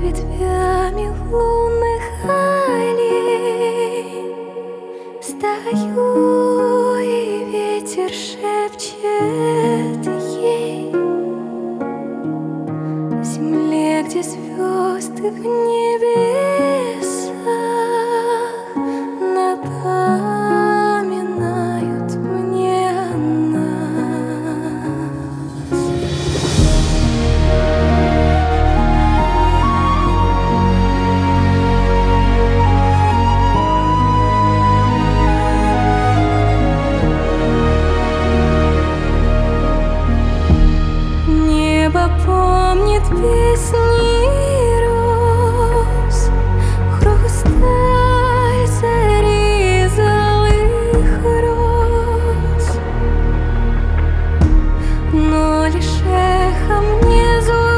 ветвями лунных аллей. Стою, и ветер шепчет ей: в земле, где звезды в небесах напоминают мне о нас. Небо помнит песни роз, хрусталь зари золотых роз, но лишь эхом не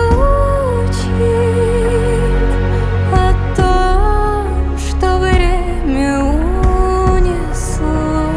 звучит о том, что время унесло.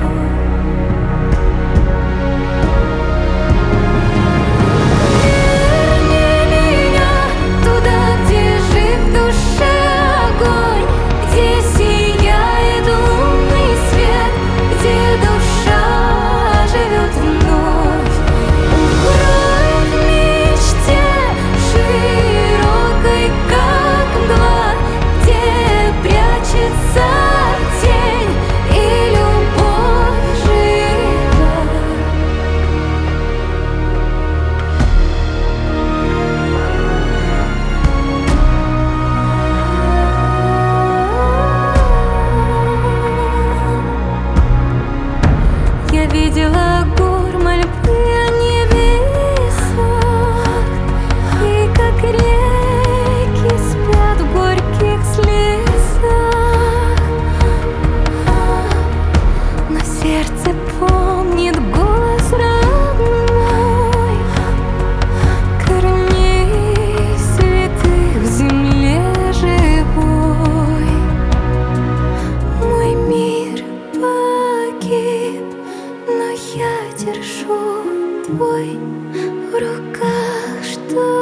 Я видела гор мольбы о небесах, и как реки спят в горьких слезах. Но сердце помнит голос родной, корней святых в земле живой. Мой мир погиб, но я держу твой в руках, что